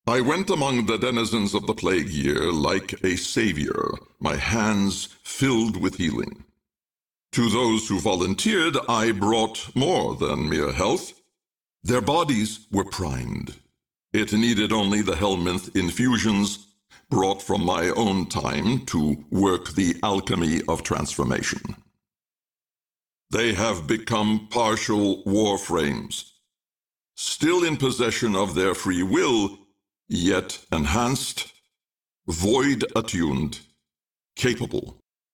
I went among the denizens of the plague year like a savior, my hands filled with healing. To those who volunteered, I brought more than mere health. Their bodies were primed. It needed only the Helminth infusions, brought from my own time, to work the alchemy of transformation. They have become partial warframes, still in possession of their free will, yet enhanced, void-attuned, capable.